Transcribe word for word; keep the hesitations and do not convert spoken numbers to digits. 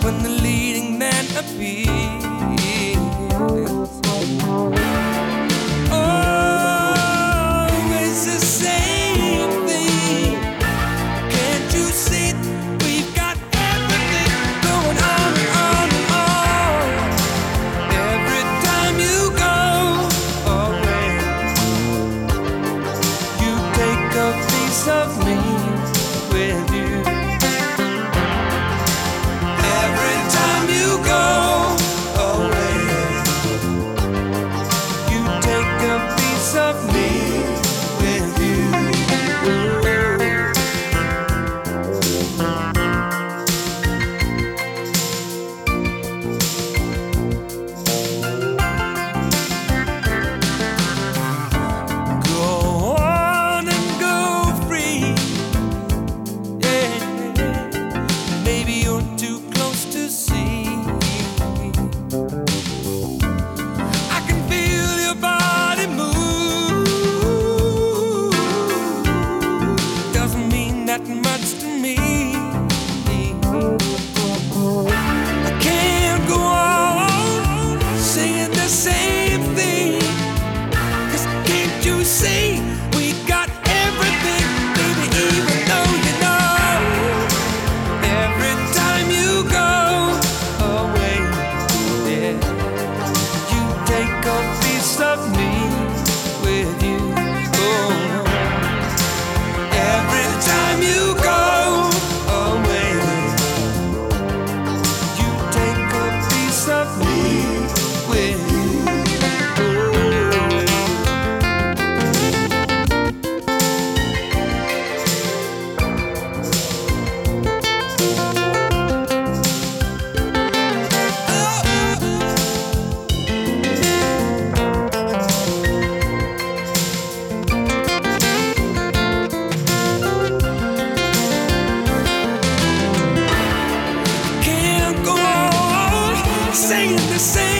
when the leading man appears. Always the same thing. Can't you see we've got everything going on, on, on? Every time you go away, you take a piece of me with you. Every time you go away, you take a piece of me with you. Go on and go free. Yeah, maybe you're too close to see. I can feel your body move. Doesn't mean that much to me. I can't go on singing the same thing. 'Cause can't you see we got everything, baby, even though you know every time you go away, yeah, you take a piece of me with you. Oh, every time you go away, you take a piece of me with you. Can't go on saying the same